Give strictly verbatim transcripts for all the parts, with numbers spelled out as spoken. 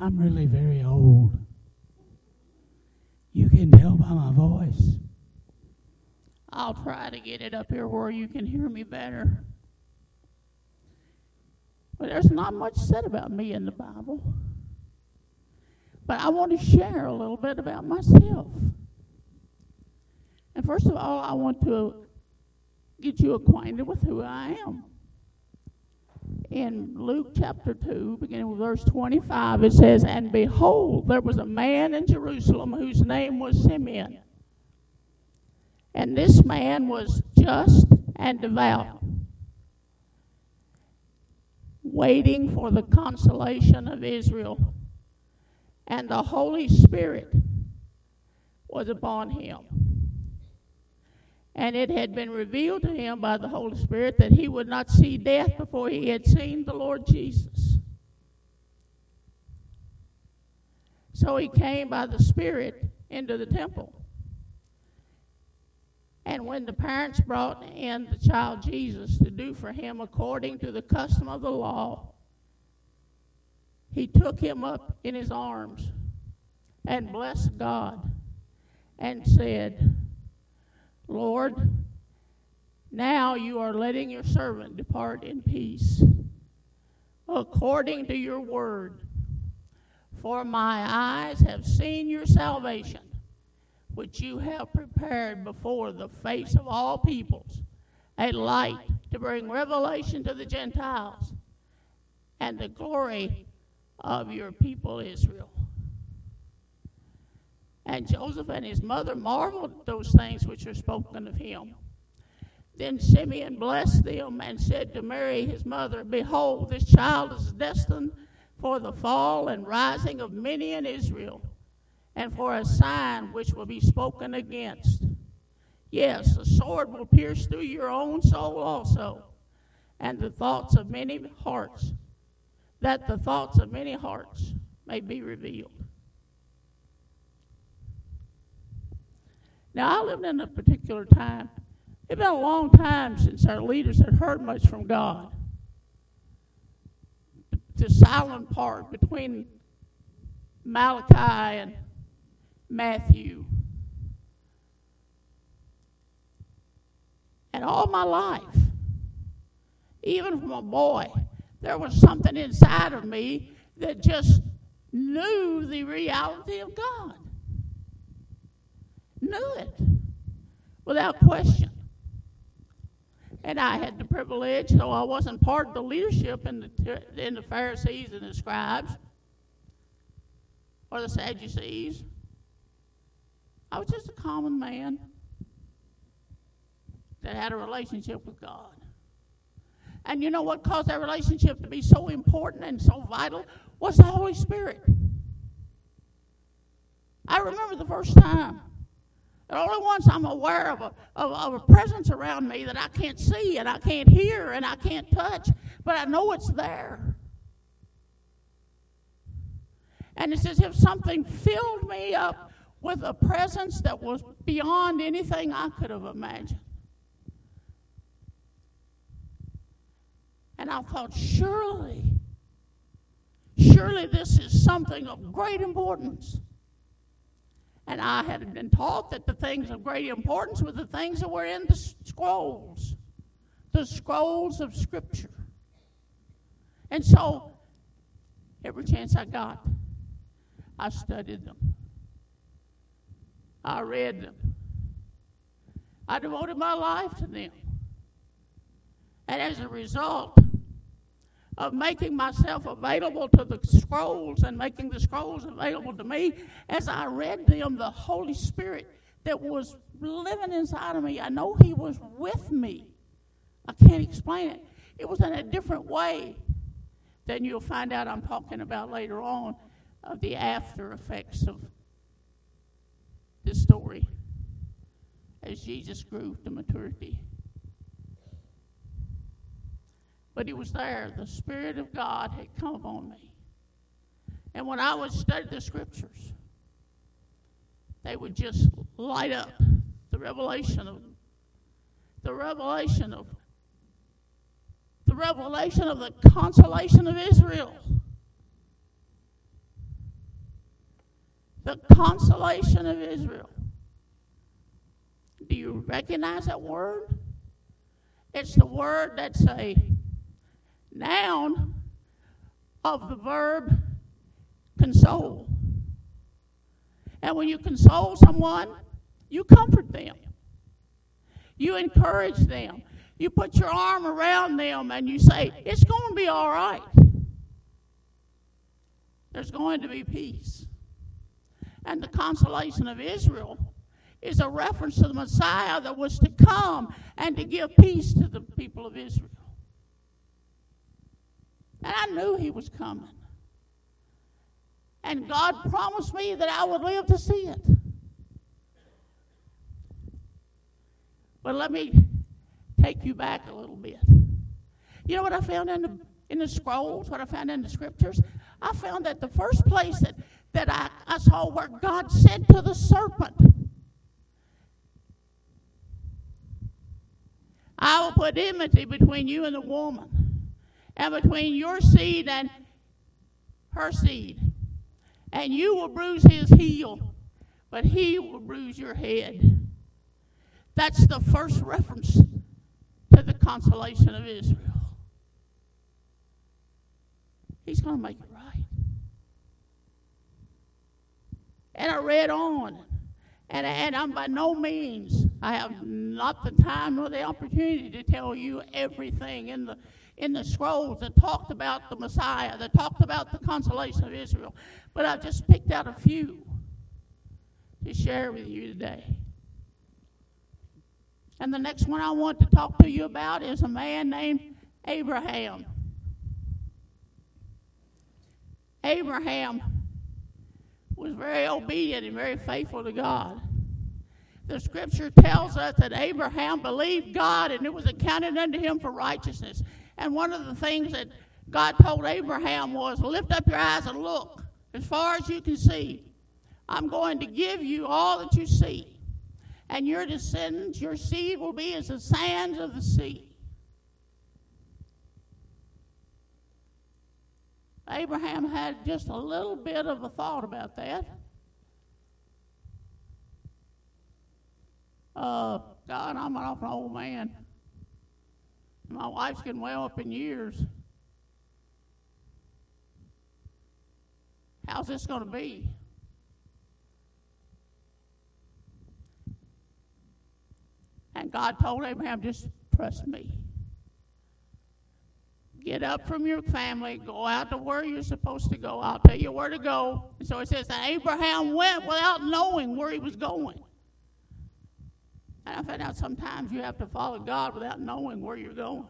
I'm really very old. You can tell by my voice. I'll try to get it up here where you can hear me better. But there's not much said about me in the Bible. But I want to share a little bit about myself. And first of all, I want to get you acquainted with who I am. In Luke chapter two, beginning with verse twenty-five, it says, "And behold, there was a man in Jerusalem whose name was Simeon. And this man was just and devout, waiting for the consolation of Israel. And the Holy Spirit was upon him. And it had been revealed to him by the Holy Spirit that he would not see death before he had seen the Lord Jesus. So he came by the Spirit into the temple. And when the parents brought in the child Jesus to do for him according to the custom of the law, he took him up in his arms and blessed God and said, Lord, now you are letting your servant depart in peace, according to your word. For my eyes have seen your salvation, which you have prepared before the face of all peoples, a light to bring revelation to the Gentiles, and the glory of your people Israel. And Joseph and his mother marveled at those things which are spoken of him. Then Simeon blessed them and said to Mary his mother, Behold, this child is destined for the fall and rising of many in Israel, and for a sign which will be spoken against. Yes, a sword will pierce through your own soul also, and the thoughts of many hearts, that the thoughts of many hearts may be revealed. Now, I lived in a particular time. It's been a long time since our leaders had heard much from God. The silent part between Malachi and Matthew. And all my life, even from a boy, there was something inside of me that just knew the reality of God. Knew it without question. And I had the privilege, though I wasn't part of the leadership in the, in the Pharisees and the scribes or the Sadducees. I was just a common man that had a relationship with God. And you know what caused that relationship to be so important and so vital was the Holy Spirit. I remember the first time. And only once I'm aware of a, of, of a presence around me that I can't see and I can't hear and I can't touch, but I know it's there. And it's as if something filled me up with a presence that was beyond anything I could have imagined. And I thought, surely, surely this is something of great importance. And I had been taught that the things of great importance were the things that were in the scrolls, the scrolls of Scripture. And so, every chance I got, I studied them. I read them. I devoted my life to them. And as a result of making myself available to the scrolls and making the scrolls available to me, as I read them, the Holy Spirit that was living inside of me, I know he was with me. I can't explain it. It was in a different way than you'll find out I'm talking about later on of the after effects of this story as Jesus grew to maturity. But he was there. The Spirit of God had come upon me. And when I would study the Scriptures, they would just light up the revelation of the revelation of the revelation of the consolation of Israel. The consolation of Israel. Do you recognize that word? It's the word that's a noun of the verb console. And when you console someone, you comfort them. You encourage them. You put your arm around them and you say, it's going to be all right. There's going to be peace. And the consolation of Israel is a reference to the Messiah that was to come and to give peace to the people of Israel. And I knew he was coming. And God promised me that I would live to see it. But let me take you back a little bit. You know what I found in the in the scrolls, what I found in the scriptures? I found that the first place that, that I, I saw where God said to the serpent, I will put enmity between you and the woman, and between your seed and her seed. And you will bruise his heel, but he will bruise your head. That's the first reference to the consolation of Israel. He's going to make it right. And I read on. And, and I'm by no means, I have not the time nor the opportunity to tell you everything in the in the scrolls that talked about the Messiah, that talked about the consolation of Israel. But I've just picked out a few to share with you today. And the next one I want to talk to you about is a man named Abraham. Abraham was very obedient and very faithful to God. The scripture tells us that Abraham believed God and it was accounted unto him for righteousness. And one of the things that God told Abraham was, lift up your eyes and look as far as you can see. I'm going to give you all that you see. And your descendants, your seed will be as the sands of the sea. Abraham had just a little bit of a thought about that. Uh, God, I'm an awful old man. My wife's getting well up in years. How's this going to be? And God told Abraham, just trust me. Get up from your family, go out to where you're supposed to go. I'll tell you where to go. And so it says that Abraham went without knowing where he was going. And I found out sometimes you have to follow God without knowing where you're going.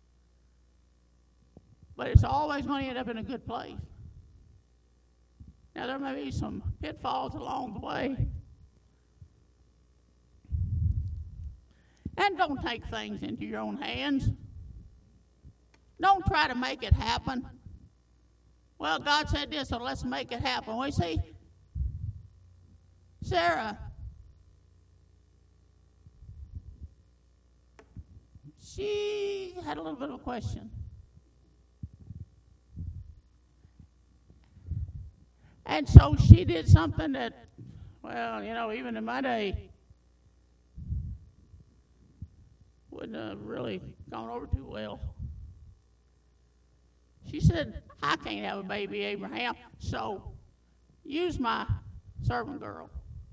But it's always going to end up in a good place. Now, there may be some pitfalls along the way. And don't take things into your own hands. Don't try to make it happen. Well, God said this, so let's make it happen. Well, you see, Sarah, she had a little bit of a question. And so she did something that, well, you know, even in my day, wouldn't have really gone over too well. She said, I can't have a baby, Abraham, so use my servant girl.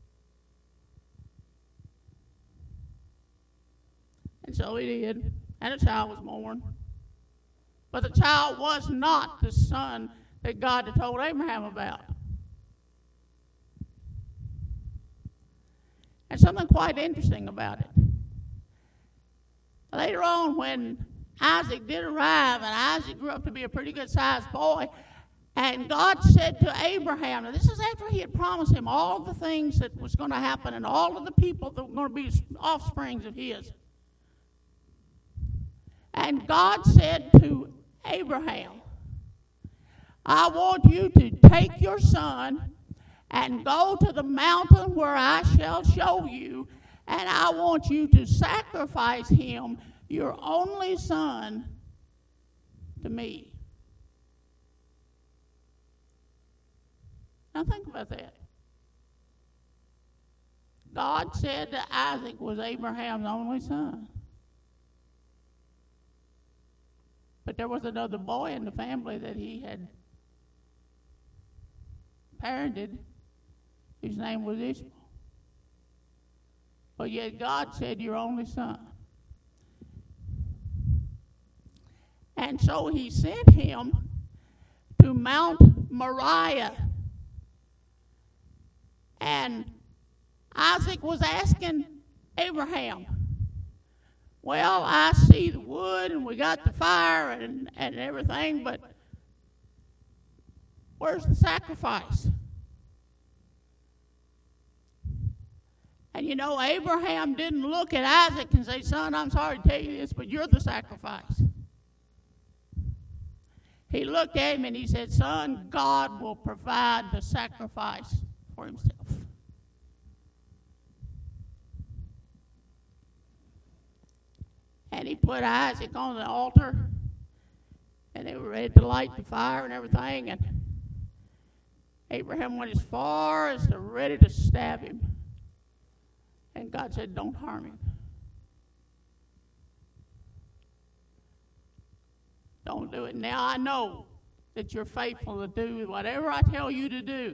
And so he did, and a child was born. But the child was not the son that God had told Abraham about. And something quite interesting about it. Later on, when Isaac did arrive, and Isaac grew up to be a pretty good-sized boy, and God said to Abraham, now this is after he had promised him all the things that was going to happen and all of the people that were going to be offsprings of his. And God said to Abraham, I want you to take your son and go to the mountain where I shall show you, and I want you to sacrifice him, your only son, to me. Now think about that. God said that Isaac was Abraham's only son. But there was another boy in the family that he had parented, whose name was Ishmael. But yet God said, your only son. And so he sent him to Mount Moriah. And Isaac was asking Abraham, well, I see the wood and we got the fire and, and everything, but where's the sacrifice? And you know, Abraham didn't look at Isaac and say, son, I'm sorry to tell you this, but you're the sacrifice. He looked at him and he said, son, God will provide the sacrifice for himself. And he put Isaac on the altar, and they were ready to light the fire and everything, and Abraham went as far as to ready to stab him. And God said, don't harm him. Don't do it. Now I know that you're faithful to do whatever I tell you to do.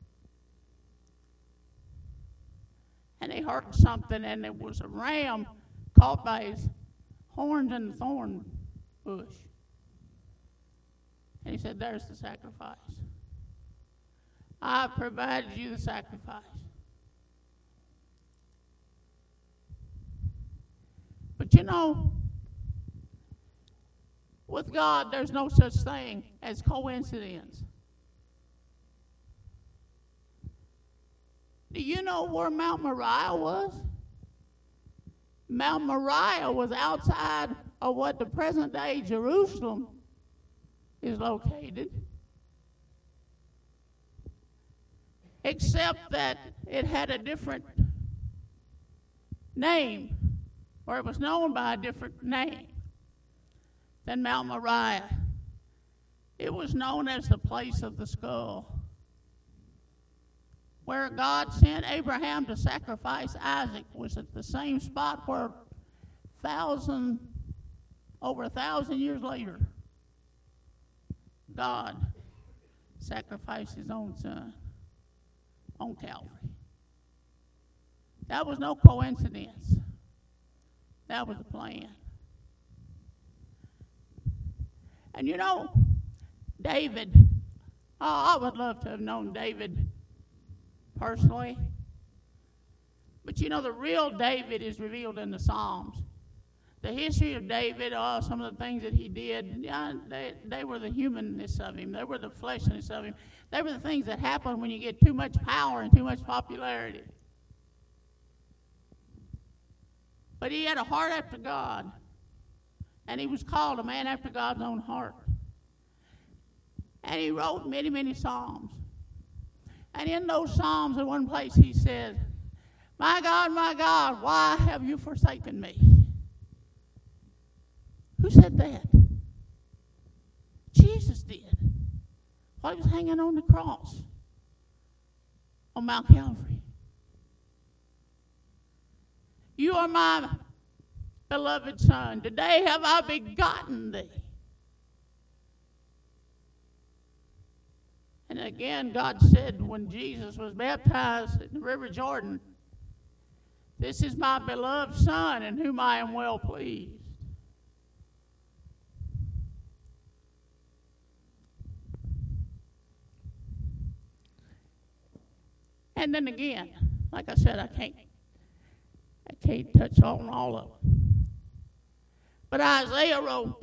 And they heard something, and there was a ram caught by his horns in the thorn bush. And he said, there's the sacrifice. I provided you the sacrifice. But you know, with God, there's no such thing as coincidence. Do you know where Mount Moriah was? Mount Moriah was outside of what the present day Jerusalem is located, except that it had a different name, or it was known by a different name than Mount Moriah. It was known as the place of the skull, where God sent Abraham to sacrifice Isaac. Was at the same spot where thousand, over a thousand years later, God sacrificed his own son on Calvary. That was no coincidence. That was a plan. And you know, David, oh, I would love to have known David personally. But you know, the real David is revealed in the Psalms. The history of David, oh, some of the things that he did, yeah, they, they were the humanness of him. They were the fleshness of him. They were the things that happen when you get too much power and too much popularity. But he had a heart after God. And he was called a man after God's own heart. And he wrote many, many psalms. And in those psalms, in one place, he said, my God, my God, why have you forsaken me? Who said that? Jesus did. While he was hanging on the cross on Mount Calvary. You are my beloved son. Today have I begotten thee. And again, God said when Jesus was baptized in the River Jordan, this is my beloved son in whom I am well pleased. And then again, like I said, I can't, I can't touch on all of them. But Isaiah wrote,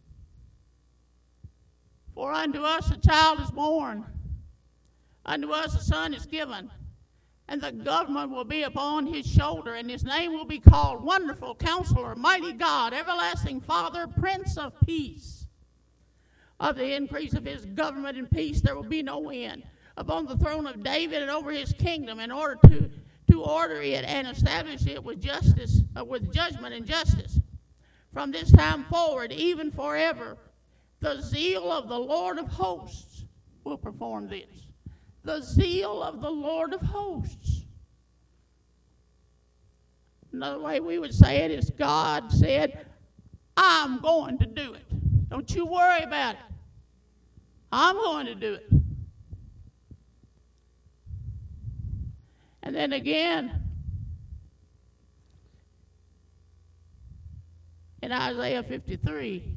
for unto us a child is born, unto us a son is given, and the government will be upon his shoulder, and his name will be called Wonderful Counselor, Mighty God, Everlasting Father, Prince of Peace. Of the increase of his government and peace there will be no end, upon the throne of David and over his kingdom, in order to, to order it and establish it with justice, uh, with judgment and justice. From this time forward, even forever, the zeal of the Lord of hosts will perform this. The zeal of the Lord of hosts. Another way we would say it is God said, I'm going to do it. Don't you worry about it. I'm going to do it. And then again, in Isaiah fifty-three,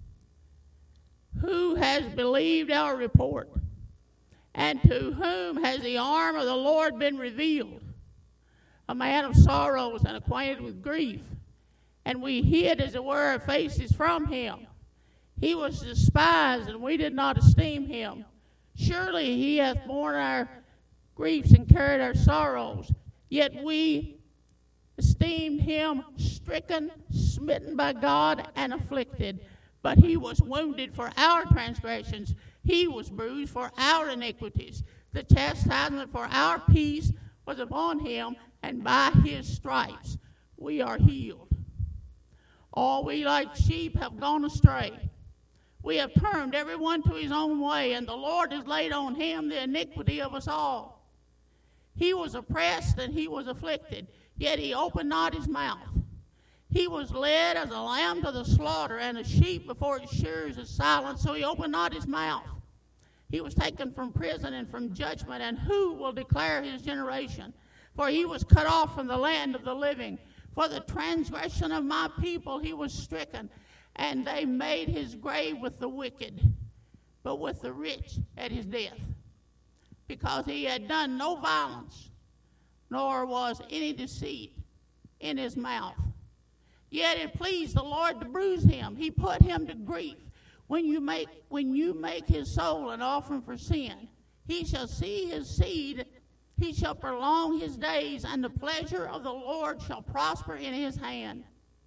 who has believed our report? And to whom has the arm of the Lord been revealed? A man of sorrows and acquainted with grief. And we hid, as it were, our faces from him. He was despised, and we did not esteem him. Surely he hath borne our griefs and carried our sorrows. Yet we esteemed him stricken, smitten by God, and afflicted. But he was wounded for our transgressions. He was bruised for our iniquities. The chastisement for our peace was upon him, and by his stripes we are healed. All we like sheep have gone astray. We have turned every one to his own way, and the Lord has laid on him the iniquity of us all. He was oppressed and he was afflicted, yet he opened not his mouth. He was led as a lamb to the slaughter, and a sheep before its shearers is silent, so he opened not his mouth. He was taken from prison and from judgment, and who will declare his generation? For he was cut off from the land of the living. For the transgression of my people he was stricken, and they made his grave with the wicked, but with the rich at his death. Because he had done no violence, nor was any deceit in his mouth. Yet it pleased the Lord to bruise him. He put him to grief. When you make when you make his soul an offering for sin, he shall see his seed, he shall prolong his days, and the pleasure of the Lord shall prosper in his hand.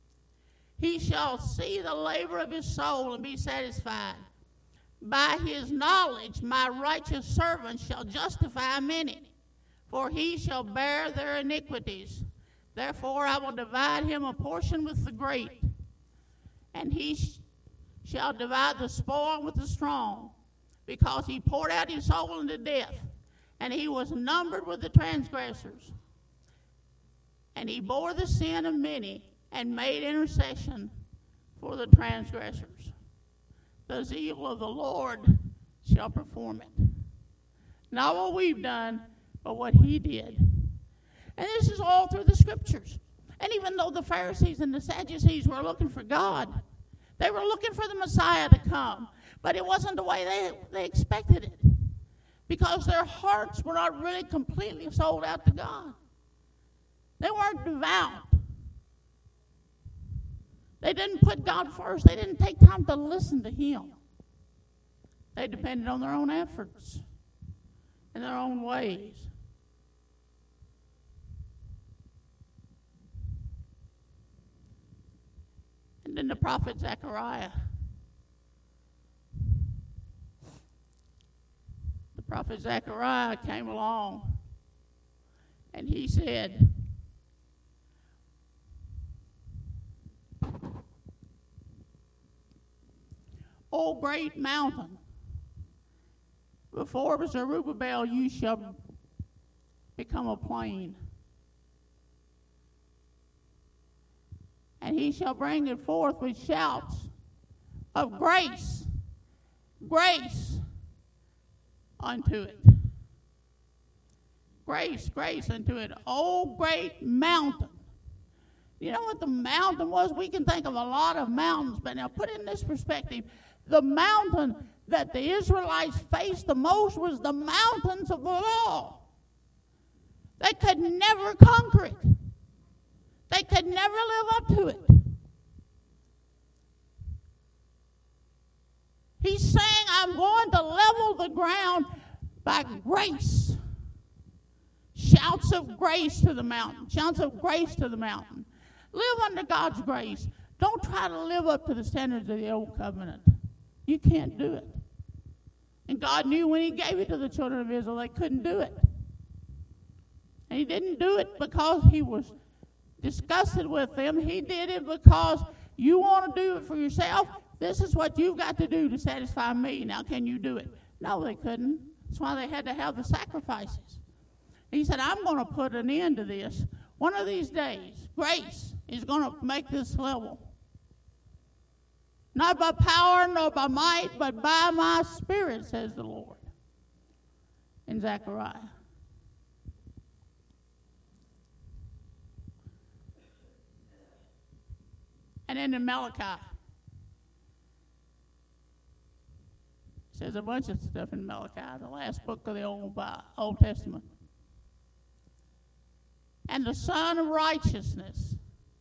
He shall see the labor of his soul and be satisfied. By his knowledge my righteous servant shall justify many, for he shall bear their iniquities. Therefore I will divide him a portion with the great, and he sh- shall divide the spoil with the strong, because he poured out his soul into death, and he was numbered with the transgressors. And he bore the sin of many, and made intercession for the transgressors. The zeal of the Lord shall perform it. Not what we've done, but what he did. And this is all through the scriptures. And even though the Pharisees and the Sadducees were looking for God, they were looking for the Messiah to come. But it wasn't the way they, they expected it, because their hearts were not really completely sold out to God. They weren't devout. They didn't put God first. They didn't take time to listen to him. They depended on their own efforts and their own ways. And then the prophet Zechariah. The prophet Zechariah came along, and he said, O great mountain, before Zerubbabel you shall become a plain. And he shall bring it forth with shouts of grace, grace unto it. Grace, grace unto it. O great mountain. You know what the mountain was? We can think of a lot of mountains, but now put it in this perspective. The mountain that the Israelites faced the most was the mountains of the law. They could never conquer it. They could never live up to it. He's saying, I'm going to level the ground by grace. Shouts of grace to the mountain. Shouts of grace to the mountain. Live under God's grace. Don't try to live up to the standards of the old covenant. You can't do it. And God knew when he gave it to the children of Israel, they couldn't do it. And he didn't do it because he was disgusted with them. He did it because you want to do it for yourself. This is what you've got to do to satisfy me. Now, can you do it? No, they couldn't. That's why they had to have the sacrifices. He said, I'm going to put an end to this One of these days, grace is going to make this level. Not by power nor by might, but by my Spirit, says the Lord. In Zechariah. And then in Malachi. It says a bunch of stuff in Malachi, the last book of the Old, Old Testament. And the Son of Righteousness.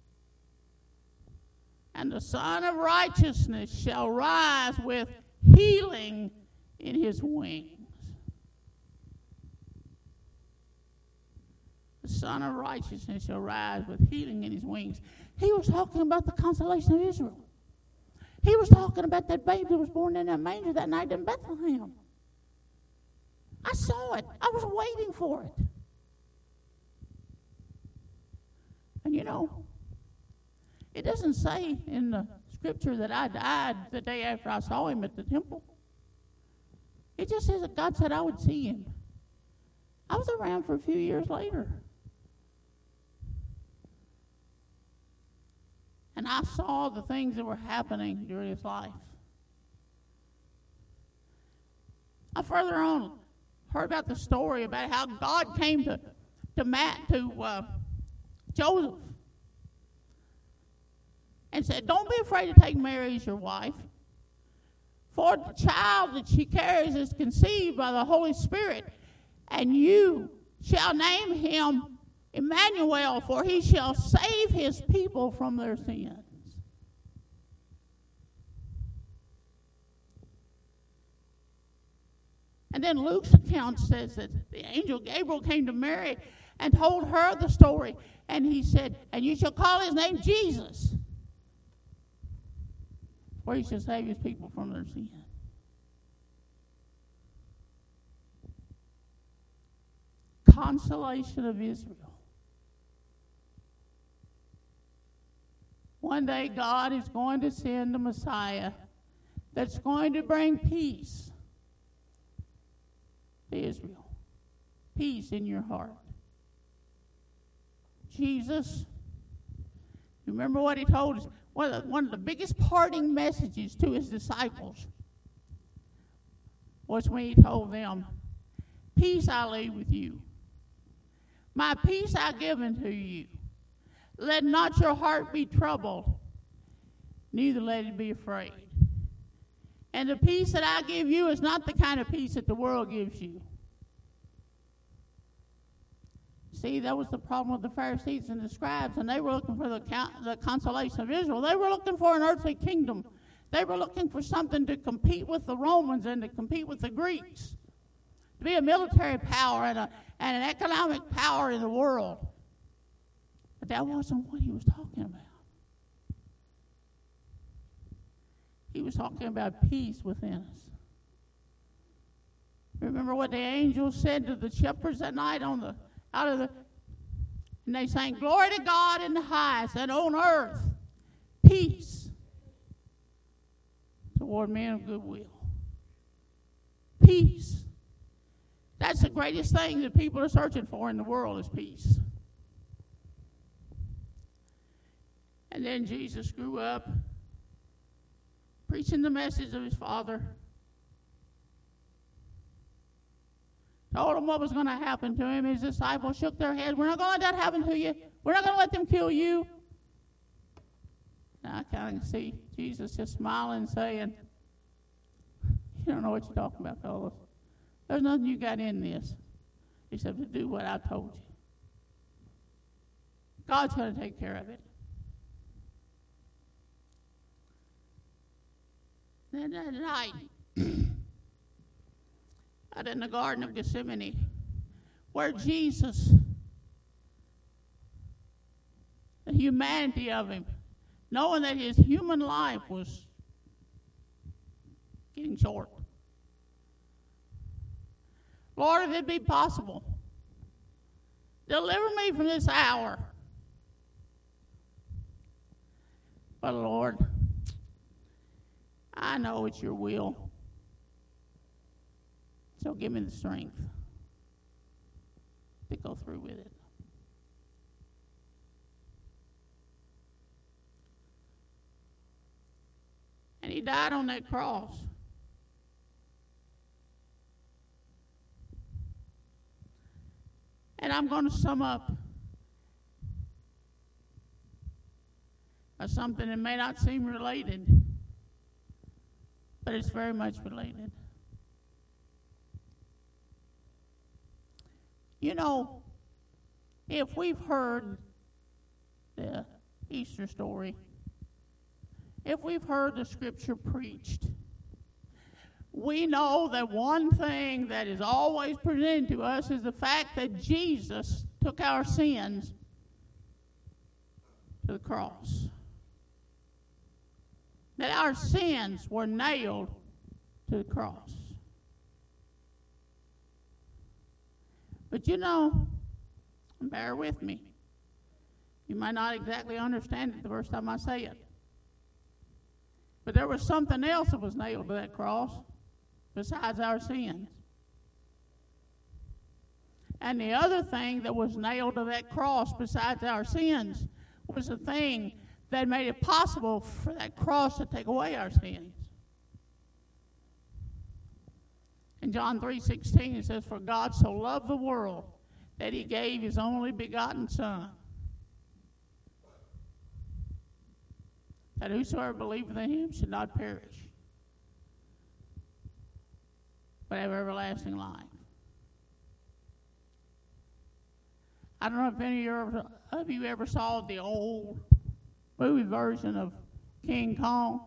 And the Son of Righteousness shall rise with healing in his wings. The Son of Righteousness shall rise with healing in his wings. He was talking about the consolation of Israel. He was talking about that babe that was born in that manger that night in Bethlehem. I saw it. I was waiting for it. And you know, it doesn't say in the scripture that I died the day after I saw him at the temple. It just says that God said I would see him. I was around for a few years later. And I saw the things that were happening during his life. I further on heard about the story about how God came to to Matt to uh, Joseph and said, "Don't be afraid to take Mary as your wife, for the child that she carries is conceived by the Holy Spirit, and you shall name him Emmanuel, for he shall save his people from their sins." And then Luke's account says that the angel Gabriel came to Mary and told her the story. And he said, "And you shall call his name Jesus, for he shall save his people from their sins." Consolation of Israel. One day God is going to send a Messiah that's going to bring peace to Israel. Peace in your heart. Jesus, you remember what he told us? One of, the, one of the biggest parting messages to his disciples was when he told them, "Peace I leave with you. My peace I give unto you. Let not your heart be troubled, neither let it be afraid. And the peace that I give you is not the kind of peace that the world gives you." See, that was the problem with the Pharisees and the scribes, and they were looking for the, the consolation of Israel. They were looking for an earthly kingdom. They were looking for something to compete with the Romans and to compete with the Greeks, to be a military power and, a, and an economic power in the world. But that wasn't what he was talking about. He was talking about peace within us. Remember what the angels said to the shepherds that night on the out of the and they sang, "Glory to God in the highest, and on earth peace toward men of good will." Peace. That's the greatest thing that people are searching for in the world, is peace. And then Jesus grew up preaching the message of his Father. Told him what was going to happen to him. His disciples shook their heads. "We're not going to let that happen to you. We're not going to let them kill you." And I kind of see Jesus just smiling and saying, "You don't know what you're talking about, fellas. There's nothing you got in this except to do what I told you. God's going to take care of it." Then that night, out in the Garden of Gethsemane, where Jesus, the humanity of him, knowing that his human life was getting short. "Lord, if it be possible, deliver me from this hour. But Lord, I know it's your will. So give me the strength to go through with it." died on that cross. And I'm going to sum up by something that may not seem related, but it's very much related. You know, if we've heard the Easter story, if we've heard the scripture preached, we know that one thing that is always presented to us is the fact that Jesus took our sins to the cross. That our sins were nailed to the cross. But you know, bear with me. You might not exactly understand it the first time I say it. But there was something else that was nailed to that cross besides our sins. And the other thing that was nailed to that cross besides our sins was the thing that made it possible for that cross to take away our sins. In John three sixteen it says, "For God so loved the world that he gave his only begotten Son, that whosoever believeth in him should not perish, but have everlasting life." I don't know if any of you ever saw the old movie version of King Kong.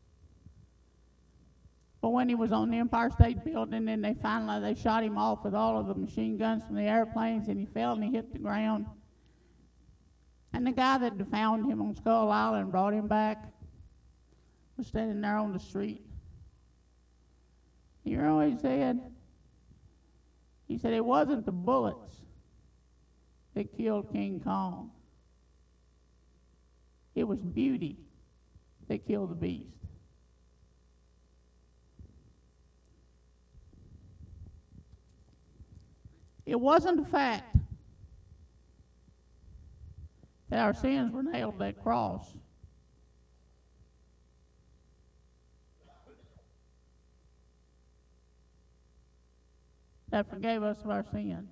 But when he was on the Empire State Building, and they finally they shot him off with all of the machine guns from the airplanes, and he fell and he hit the ground. And the guy that found him on Skull Island and brought him back was standing there on the street. You know what he said? He said it wasn't the bullets that killed King Kong. It was beauty that killed the beast. It wasn't the fact that our sins were nailed to that cross. That forgave us of our sins.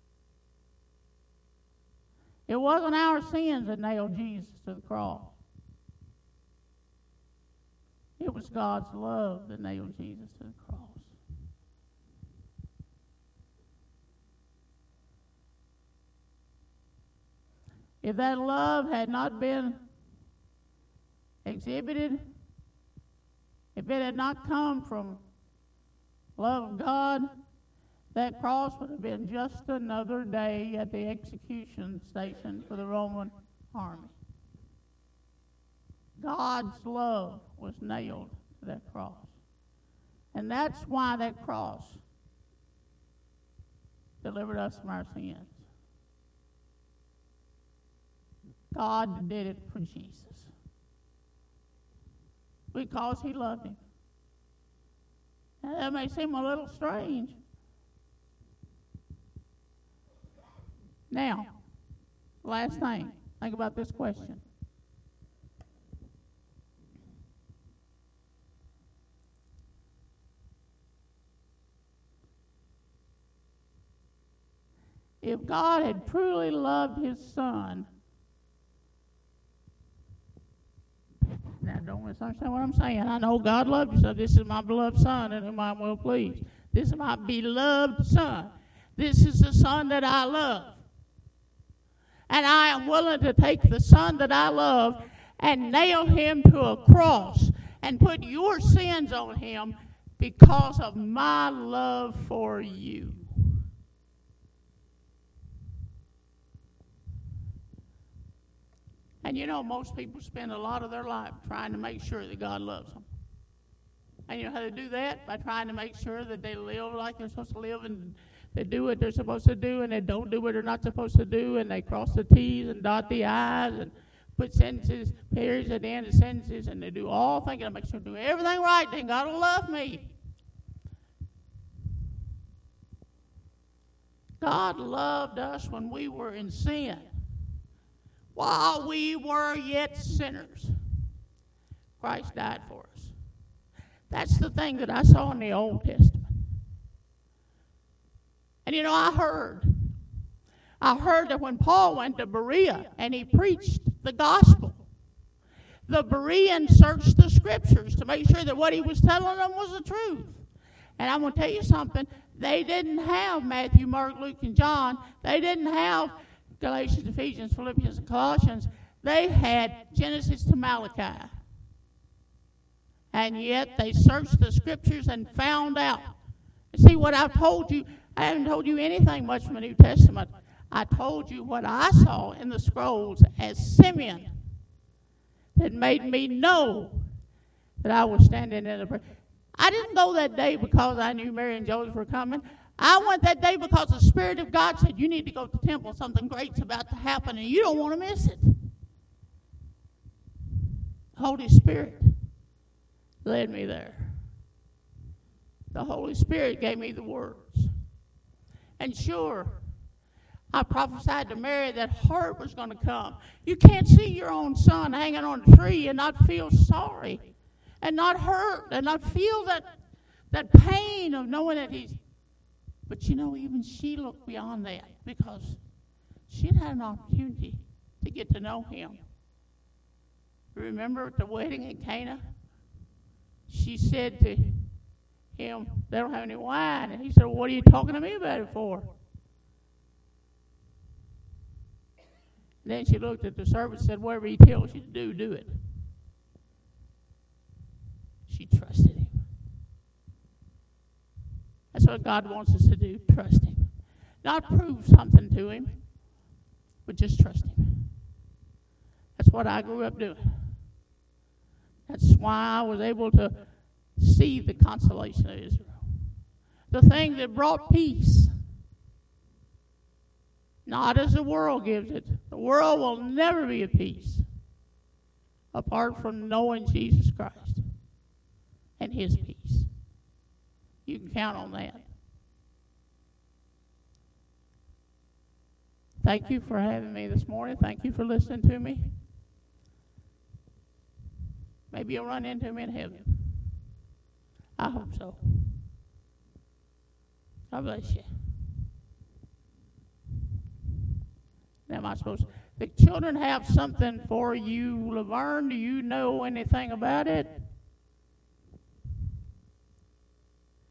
It wasn't our sins that nailed Jesus to the cross. It was God's love that nailed Jesus to the cross. If that love had not been exhibited, if it had not come from love of God, that cross would have been just another day at the execution station for the Roman army. God's love was nailed to that cross. And that's why that cross delivered us from our sins. God did it for Jesus because he loved him. Now, that may seem a little strange. Now, last thing, think about this question. If God had truly loved his Son, now don't misunderstand what I'm saying. I know God loved you, so this is my beloved Son, and whom I am well pleased. This is my beloved Son. This is the Son that I love. And I am willing to take the Son that I love and nail him to a cross and put your sins on him because of my love for you. And you know, most people spend a lot of their life trying to make sure that God loves them. And you know how they do that? By trying to make sure that they live like they're supposed to live, and they do what they're supposed to do, and they don't do what they're not supposed to do, and they cross the T's and dot the I's and put sentences, periods at the end of sentences, and they do all thinking to make sure to do everything right, then God will love me. God loved us when we were in sin. While we were yet sinners, Christ died for us. That's the thing that I saw in the Old Testament. And you know, I heard, I heard that when Paul went to Berea and he preached the gospel, the Bereans searched the scriptures to make sure that what he was telling them was the truth. And I'm going to tell you something. They didn't have Matthew, Mark, Luke, and John. They didn't have Galatians, Ephesians, Philippians, and Colossians. They had Genesis to Malachi. And yet they searched the scriptures and found out. See, what I've told you, I haven't told you anything much from the New Testament. I told you what I saw in the scrolls as Simeon that made me know that I was standing in a prayer. I didn't go that day because I knew Mary and Joseph were coming. I went that day because the Spirit of God said, you need to go to the temple. Something great's about to happen, and you don't want to miss it. Holy Spirit led me there. The Holy Spirit gave me the words. And sure, I prophesied to Mary that hurt was going to come. You can't see your own son hanging on a tree and not feel sorry and not hurt and not feel that, that pain of knowing that he's... But you know, even she looked beyond that because she'd had an opportunity to get to know him. Remember at the wedding in Cana? She said to him, they don't have any wine. And he said, well, what are you talking to me about it for? Then she looked at the servant and said, whatever he tells you to do, do it. She trusted him. That's what God wants us to do, trust him. Not prove something to him, but just trust him. That's what I grew up doing. That's why I was able to see the consolation of Israel. The thing that brought peace. Not as the world gives it. The world will never be at peace apart from knowing Jesus Christ and his peace. You can count on that. Thank you for having me this morning. Thank you for listening to me. Maybe you'll run into me in heaven. I hope so. God bless you. Am I supposed to? The children have something for you, Laverne. Do you know anything about it?